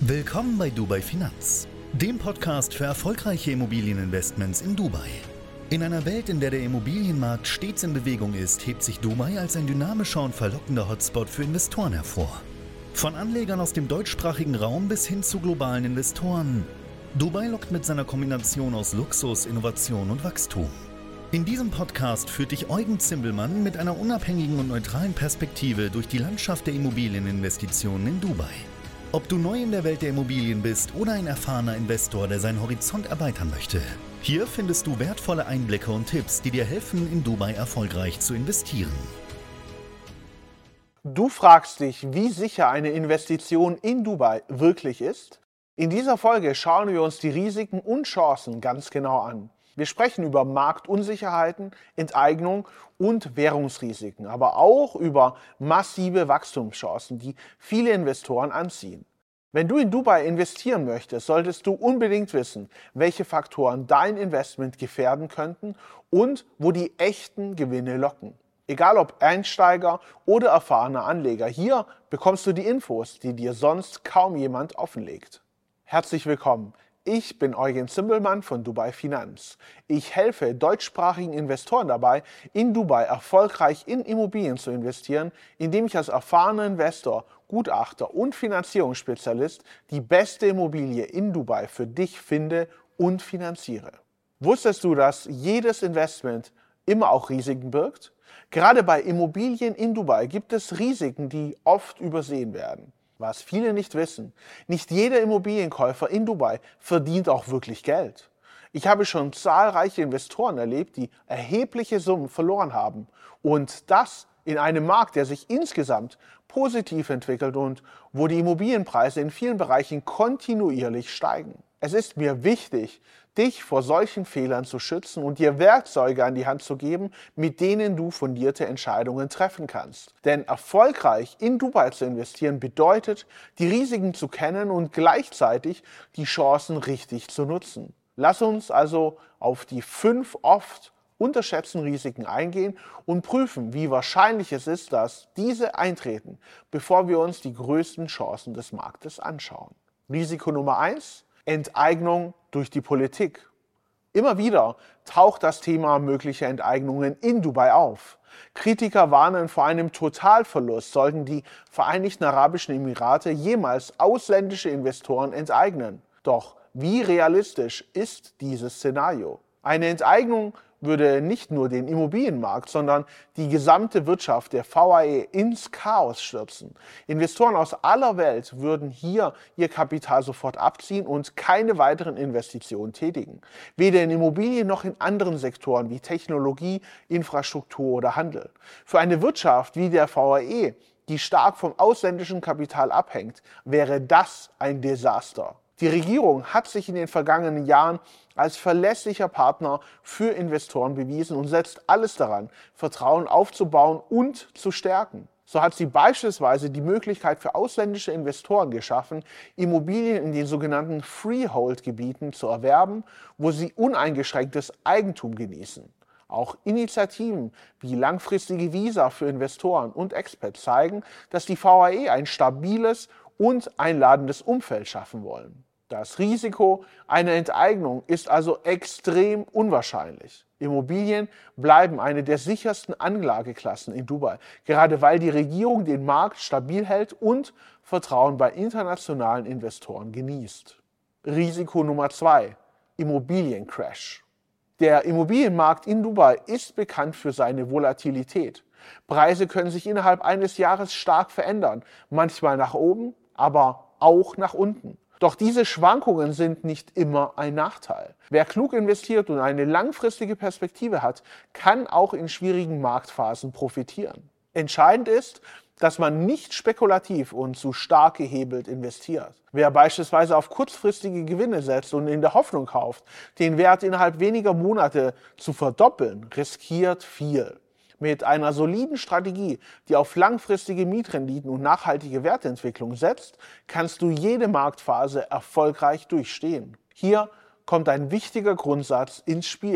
Willkommen bei Dubai Finanz, dem Podcast für erfolgreiche Immobilieninvestments in Dubai. In einer Welt, in der der Immobilienmarkt stets in Bewegung ist, hebt sich Dubai als ein dynamischer und verlockender Hotspot für Investoren hervor. Von Anlegern aus dem deutschsprachigen Raum bis hin zu globalen Investoren. Dubai lockt mit seiner Kombination aus Luxus, Innovation und Wachstum. In diesem Podcast führt dich Eugen Zimbelmann mit einer unabhängigen und neutralen Perspektive durch die Landschaft der Immobilieninvestitionen in Dubai. Ob du neu in der Welt der Immobilien bist oder ein erfahrener Investor, der seinen Horizont erweitern möchte, hier findest du wertvolle Einblicke und Tipps, die dir helfen, in Dubai erfolgreich zu investieren. Du fragst dich, wie sicher eine Investition in Dubai wirklich ist? In dieser Folge schauen wir uns die Risiken und Chancen ganz genau an. Wir sprechen über Marktunsicherheiten, Enteignung und Währungsrisiken, aber auch über massive Wachstumschancen, die viele Investoren anziehen. Wenn du in Dubai investieren möchtest, solltest du unbedingt wissen, welche Faktoren dein Investment gefährden könnten und wo die echten Gewinne locken. Egal ob Einsteiger oder erfahrener Anleger, hier bekommst du die Infos, die dir sonst kaum jemand offenlegt. Herzlich willkommen. Ich bin Eugen Zimbelmann von Dubai Finanz. Ich helfe deutschsprachigen Investoren dabei, in Dubai erfolgreich in Immobilien zu investieren, indem ich als erfahrener Investor, Gutachter und Finanzierungsspezialist die beste Immobilie in Dubai für dich finde und finanziere. Wusstest du, dass jedes Investment immer auch Risiken birgt? Gerade bei Immobilien in Dubai gibt es Risiken, die oft übersehen werden. Was viele nicht wissen, nicht jeder Immobilienkäufer in Dubai verdient auch wirklich Geld. Ich habe schon zahlreiche Investoren erlebt, die erhebliche Summen verloren haben. Und das in einem Markt, der sich insgesamt positiv entwickelt und wo die Immobilienpreise in vielen Bereichen kontinuierlich steigen. Es ist mir wichtig, dich vor solchen Fehlern zu schützen und dir Werkzeuge an die Hand zu geben, mit denen du fundierte Entscheidungen treffen kannst. Denn erfolgreich in Dubai zu investieren bedeutet, die Risiken zu kennen und gleichzeitig die Chancen richtig zu nutzen. Lass uns also auf die 5 oft unterschätzten Risiken eingehen und prüfen, wie wahrscheinlich es ist, dass diese eintreten, bevor wir uns die größten Chancen des Marktes anschauen. Risiko Nummer 1: Enteignung durch die Politik. Immer wieder taucht das Thema möglicher Enteignungen in Dubai auf. Kritiker warnen vor einem Totalverlust, sollten die Vereinigten Arabischen Emirate jemals ausländische Investoren enteignen. Doch wie realistisch ist dieses Szenario? Eine Enteignung würde nicht nur den Immobilienmarkt, sondern die gesamte Wirtschaft der VAE ins Chaos stürzen. Investoren aus aller Welt würden hier ihr Kapital sofort abziehen und keine weiteren Investitionen tätigen. Weder in Immobilien noch in anderen Sektoren wie Technologie, Infrastruktur oder Handel. Für eine Wirtschaft wie der VAE, die stark vom ausländischen Kapital abhängt, wäre das ein Desaster. Die Regierung hat sich in den vergangenen Jahren als verlässlicher Partner für Investoren bewiesen und setzt alles daran, Vertrauen aufzubauen und zu stärken. So hat sie beispielsweise die Möglichkeit für ausländische Investoren geschaffen, Immobilien in den sogenannten Freehold-Gebieten zu erwerben, wo sie uneingeschränktes Eigentum genießen. Auch Initiativen wie langfristige Visa für Investoren und Expats zeigen, dass die VAE ein stabiles und einladendes Umfeld schaffen wollen. Das Risiko einer Enteignung ist also extrem unwahrscheinlich. Immobilien bleiben eine der sichersten Anlageklassen in Dubai, gerade weil die Regierung den Markt stabil hält und Vertrauen bei internationalen Investoren genießt. Risiko Nummer 2: Immobiliencrash. Der Immobilienmarkt in Dubai ist bekannt für seine Volatilität. Preise können sich innerhalb eines Jahres stark verändern, manchmal nach oben, aber auch nach unten. Doch diese Schwankungen sind nicht immer ein Nachteil. Wer klug investiert und eine langfristige Perspektive hat, kann auch in schwierigen Marktphasen profitieren. Entscheidend ist, dass man nicht spekulativ und zu stark gehebelt investiert. Wer beispielsweise auf kurzfristige Gewinne setzt und in der Hoffnung kauft, den Wert innerhalb weniger Monate zu verdoppeln, riskiert viel. Mit einer soliden Strategie, die auf langfristige Mietrenditen und nachhaltige Wertentwicklung setzt, kannst du jede Marktphase erfolgreich durchstehen. Hier kommt ein wichtiger Grundsatz ins Spiel.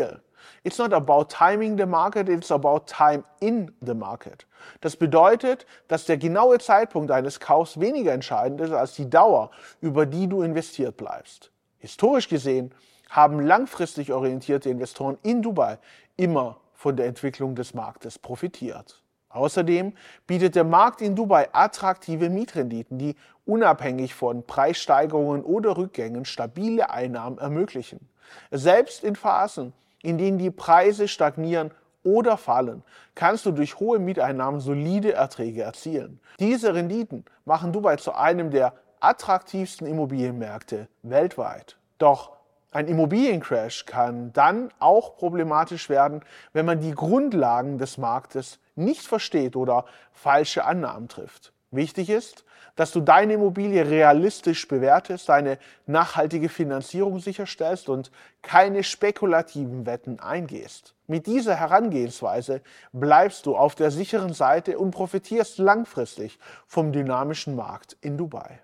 It's not about timing the market, it's about time in the market. Das bedeutet, dass der genaue Zeitpunkt eines Kaufs weniger entscheidend ist als die Dauer, über die du investiert bleibst. Historisch gesehen haben langfristig orientierte Investoren in Dubai immer von der Entwicklung des Marktes profitiert. Außerdem bietet der Markt in Dubai attraktive Mietrenditen, die unabhängig von Preissteigerungen oder Rückgängen stabile Einnahmen ermöglichen. Selbst in Phasen, in denen die Preise stagnieren oder fallen, kannst du durch hohe Mieteinnahmen solide Erträge erzielen. Diese Renditen machen Dubai zu einem der attraktivsten Immobilienmärkte weltweit. Doch ein Immobiliencrash kann dann auch problematisch werden, wenn man die Grundlagen des Marktes nicht versteht oder falsche Annahmen trifft. Wichtig ist, dass du deine Immobilie realistisch bewertest, eine nachhaltige Finanzierung sicherstellst und keine spekulativen Wetten eingehst. Mit dieser Herangehensweise bleibst du auf der sicheren Seite und profitierst langfristig vom dynamischen Markt in Dubai.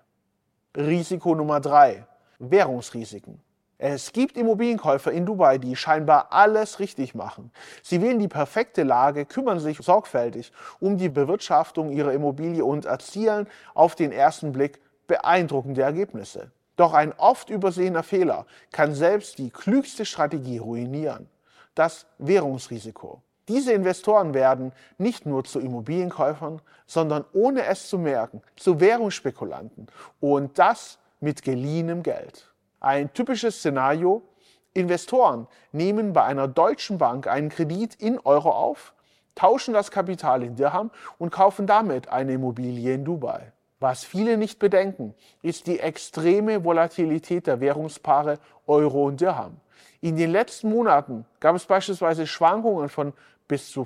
Risiko Nummer 3: Währungsrisiken. Es gibt Immobilienkäufer in Dubai, die scheinbar alles richtig machen. Sie wählen die perfekte Lage, kümmern sich sorgfältig um die Bewirtschaftung ihrer Immobilie und erzielen auf den ersten Blick beeindruckende Ergebnisse. Doch ein oft übersehener Fehler kann selbst die klügste Strategie ruinieren: das Währungsrisiko. Diese Investoren werden nicht nur zu Immobilienkäufern, sondern ohne es zu merken, zu Währungsspekulanten, und das mit geliehenem Geld. Ein typisches Szenario: Investoren nehmen bei einer deutschen Bank einen Kredit in Euro auf, tauschen das Kapital in Dirham und kaufen damit eine Immobilie in Dubai. Was viele nicht bedenken, ist die extreme Volatilität der Währungspaare Euro und Dirham. In den letzten Monaten gab es beispielsweise Schwankungen von bis zu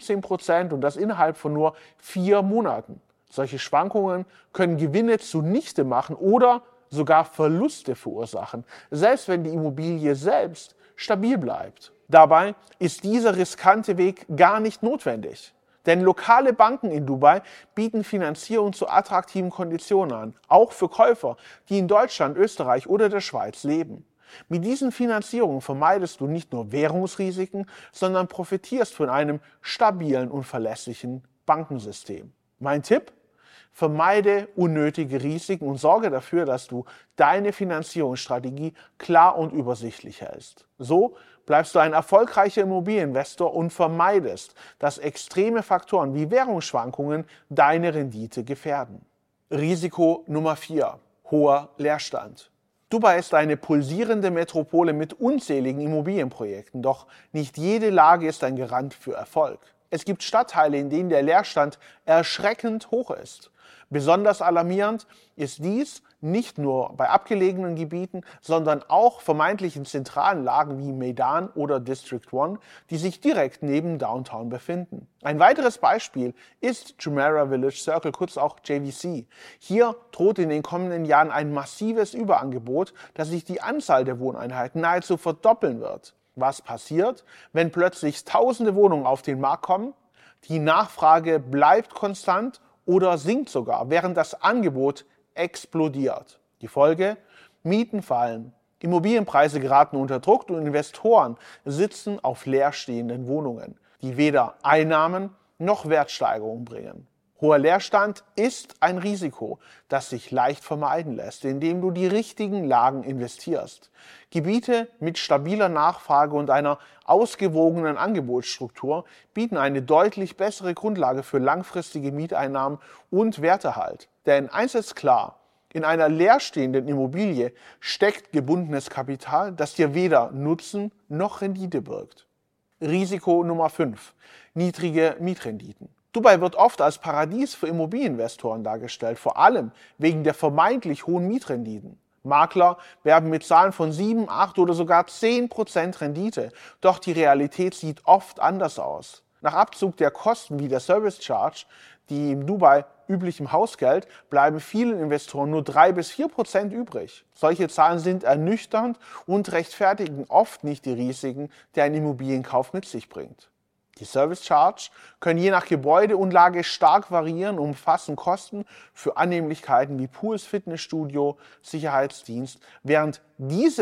15% und das innerhalb von nur 4 Monaten. Solche Schwankungen können Gewinne zunichte machen oder sogar Verluste verursachen, selbst wenn die Immobilie selbst stabil bleibt. Dabei ist dieser riskante Weg gar nicht notwendig. Denn lokale Banken in Dubai bieten Finanzierung zu attraktiven Konditionen an, auch für Käufer, die in Deutschland, Österreich oder der Schweiz leben. Mit diesen Finanzierungen vermeidest du nicht nur Währungsrisiken, sondern profitierst von einem stabilen und verlässlichen Bankensystem. Mein Tipp: Vermeide unnötige Risiken und sorge dafür, dass du deine Finanzierungsstrategie klar und übersichtlich hältst. So bleibst du ein erfolgreicher Immobilieninvestor und vermeidest, dass extreme Faktoren wie Währungsschwankungen deine Rendite gefährden. Risiko Nummer 4: hoher Leerstand. Dubai ist eine pulsierende Metropole mit unzähligen Immobilienprojekten, doch nicht jede Lage ist ein Garant für Erfolg. Es gibt Stadtteile, in denen der Leerstand erschreckend hoch ist. Besonders alarmierend ist dies nicht nur bei abgelegenen Gebieten, sondern auch vermeintlich in zentralen Lagen wie Meydan oder District 1, die sich direkt neben Downtown befinden. Ein weiteres Beispiel ist Jumeirah Village Circle, kurz auch JVC. Hier droht in den kommenden Jahren ein massives Überangebot, das sich die Anzahl der Wohneinheiten nahezu verdoppeln wird. Was passiert, wenn plötzlich tausende Wohnungen auf den Markt kommen? Die Nachfrage bleibt konstant oder sinkt sogar, während das Angebot explodiert. Die Folge: Mieten fallen, Immobilienpreise geraten unter Druck und Investoren sitzen auf leerstehenden Wohnungen, die weder Einnahmen noch Wertsteigerungen bringen. Hoher Leerstand ist ein Risiko, das sich leicht vermeiden lässt, indem du die richtigen Lagen investierst. Gebiete mit stabiler Nachfrage und einer ausgewogenen Angebotsstruktur bieten eine deutlich bessere Grundlage für langfristige Mieteinnahmen und Werterhalt. Denn eins ist klar: In einer leerstehenden Immobilie steckt gebundenes Kapital, das dir weder Nutzen noch Rendite birgt. Risiko Nummer 5: niedrige Mietrenditen. Dubai wird oft als Paradies für Immobilieninvestoren dargestellt, vor allem wegen der vermeintlich hohen Mietrenditen. Makler werben mit Zahlen von 7, 8 oder sogar 10% Rendite, doch die Realität sieht oft anders aus. Nach Abzug der Kosten wie der Service Charge, die in Dubai üblichem Hausgeld, bleiben vielen Investoren nur 3-4% übrig. Solche Zahlen sind ernüchternd und rechtfertigen oft nicht die Risiken, die ein Immobilienkauf mit sich bringt. Die Service Charge können je nach Gebäude und Lage stark variieren und umfassen Kosten für Annehmlichkeiten wie Pools, Fitnessstudio, Sicherheitsdienst, während diese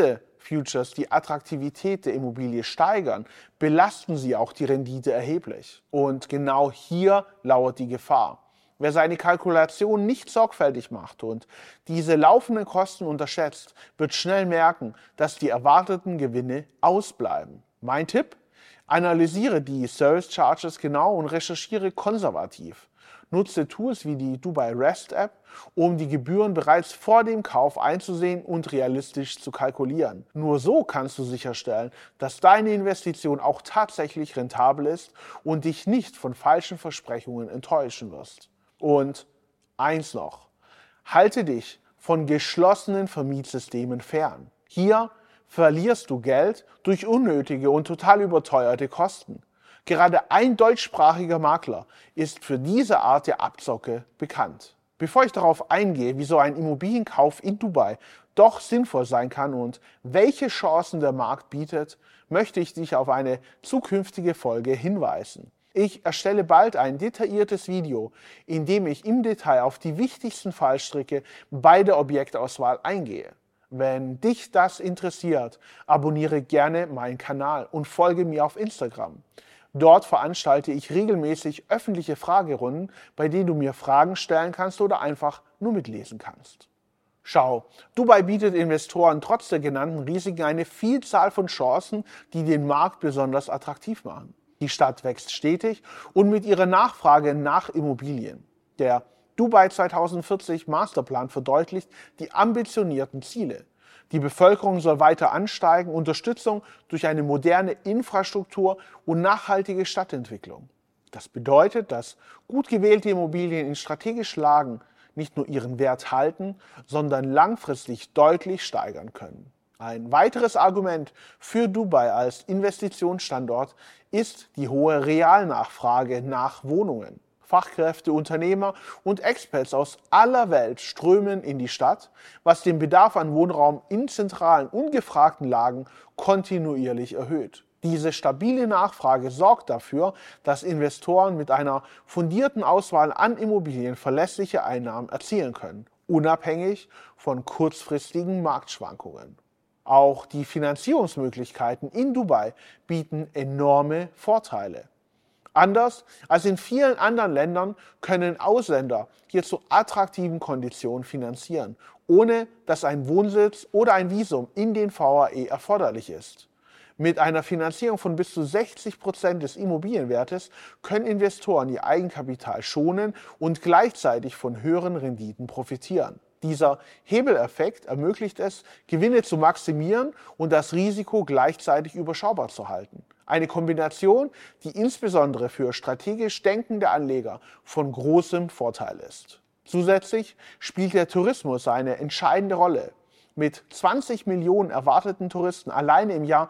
Futures die Attraktivität der Immobilie steigern, belasten sie auch die Rendite erheblich. Und genau hier lauert die Gefahr. Wer seine Kalkulation nicht sorgfältig macht und diese laufenden Kosten unterschätzt, wird schnell merken, dass die erwarteten Gewinne ausbleiben. Mein Tipp? Analysiere die Service Charges genau und recherchiere konservativ. Nutze Tools wie die Dubai Rest App, um die Gebühren bereits vor dem Kauf einzusehen und realistisch zu kalkulieren. Nur so kannst du sicherstellen, dass deine Investition auch tatsächlich rentabel ist und dich nicht von falschen Versprechungen enttäuschen wirst. Und eins noch, halte dich von geschlossenen Vermietsystemen fern. Hier verlierst du Geld durch unnötige und total überteuerte Kosten. Gerade ein deutschsprachiger Makler ist für diese Art der Abzocke bekannt. Bevor ich darauf eingehe, wieso ein Immobilienkauf in Dubai doch sinnvoll sein kann und welche Chancen der Markt bietet, möchte ich dich auf eine zukünftige Folge hinweisen. Ich erstelle bald ein detailliertes Video, in dem ich im Detail auf die wichtigsten Fallstricke bei der Objektauswahl eingehe. Wenn dich das interessiert, abonniere gerne meinen Kanal und folge mir auf Instagram. Dort veranstalte ich regelmäßig öffentliche Fragerunden, bei denen du mir Fragen stellen kannst oder einfach nur mitlesen kannst. Schau, Dubai bietet Investoren trotz der genannten Risiken eine Vielzahl von Chancen, die den Markt besonders attraktiv machen. Die Stadt wächst stetig und mit ihrer Nachfrage nach Immobilien. Der Dubai 2040 Masterplan verdeutlicht die ambitionierten Ziele. Die Bevölkerung soll weiter ansteigen, Unterstützung durch eine moderne Infrastruktur und nachhaltige Stadtentwicklung. Das bedeutet, dass gut gewählte Immobilien in strategischen Lagen nicht nur ihren Wert halten, sondern langfristig deutlich steigern können. Ein weiteres Argument für Dubai als Investitionsstandort ist die hohe Realnachfrage nach Wohnungen. Fachkräfte, Unternehmer und Experts aus aller Welt strömen in die Stadt, was den Bedarf an Wohnraum in zentralen, ungefragten Lagen kontinuierlich erhöht. Diese stabile Nachfrage sorgt dafür, dass Investoren mit einer fundierten Auswahl an Immobilien verlässliche Einnahmen erzielen können, unabhängig von kurzfristigen Marktschwankungen. Auch die Finanzierungsmöglichkeiten in Dubai bieten enorme Vorteile. Anders als in vielen anderen Ländern können Ausländer hier zu attraktiven Konditionen finanzieren, ohne dass ein Wohnsitz oder ein Visum in den VAE erforderlich ist. Mit einer Finanzierung von bis zu 60% des Immobilienwertes können Investoren ihr Eigenkapital schonen und gleichzeitig von höheren Renditen profitieren. Dieser Hebeleffekt ermöglicht es, Gewinne zu maximieren und das Risiko gleichzeitig überschaubar zu halten. Eine Kombination, die insbesondere für strategisch denkende Anleger von großem Vorteil ist. Zusätzlich spielt der Tourismus eine entscheidende Rolle. Mit 20 Millionen erwarteten Touristen alleine im Jahr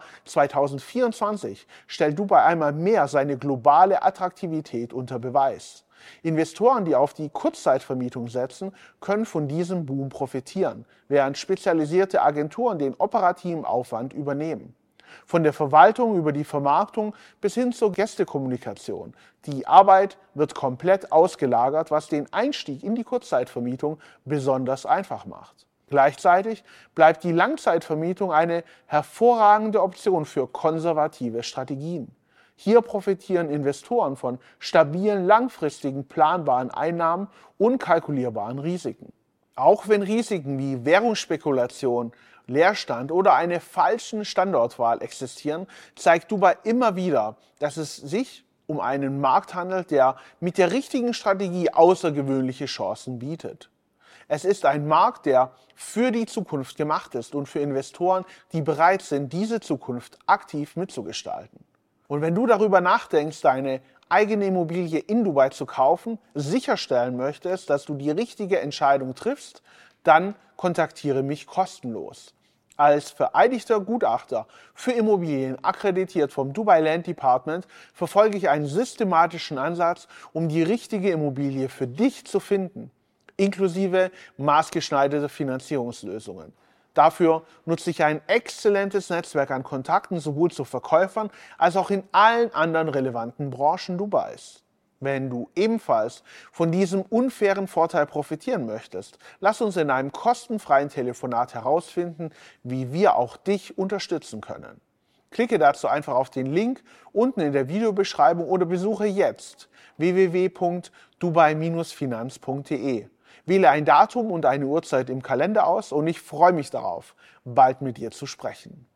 2024 stellt Dubai einmal mehr seine globale Attraktivität unter Beweis. Investoren, die auf die Kurzzeitvermietung setzen, können von diesem Boom profitieren, während spezialisierte Agenturen den operativen Aufwand übernehmen. Von der Verwaltung über die Vermarktung bis hin zur Gästekommunikation. Die Arbeit wird komplett ausgelagert, was den Einstieg in die Kurzzeitvermietung besonders einfach macht. Gleichzeitig bleibt die Langzeitvermietung eine hervorragende Option für konservative Strategien. Hier profitieren Investoren von stabilen, langfristigen, planbaren Einnahmen und kalkulierbaren Risiken. Auch wenn Risiken wie Währungsspekulation, Leerstand oder eine falsche Standortwahl existieren, zeigt Dubai immer wieder, dass es sich um einen Markt handelt, der mit der richtigen Strategie außergewöhnliche Chancen bietet. Es ist ein Markt, der für die Zukunft gemacht ist und für Investoren, die bereit sind, diese Zukunft aktiv mitzugestalten. Und wenn du darüber nachdenkst, deine eigene Immobilie in Dubai zu kaufen, sicherstellen möchtest, dass du die richtige Entscheidung triffst, dann kontaktiere mich kostenlos. Als vereidigter Gutachter für Immobilien akkreditiert vom Dubai Land Department verfolge ich einen systematischen Ansatz, um die richtige Immobilie für dich zu finden, inklusive maßgeschneiderter Finanzierungslösungen. Dafür nutze ich ein exzellentes Netzwerk an Kontakten sowohl zu Verkäufern als auch in allen anderen relevanten Branchen Dubais. Wenn du ebenfalls von diesem unfairen Vorteil profitieren möchtest, lass uns in einem kostenfreien Telefonat herausfinden, wie wir auch dich unterstützen können. Klicke dazu einfach auf den Link unten in der Videobeschreibung oder besuche jetzt www.dubai-finanz.de. Wähle ein Datum und eine Uhrzeit im Kalender aus und ich freue mich darauf, bald mit dir zu sprechen.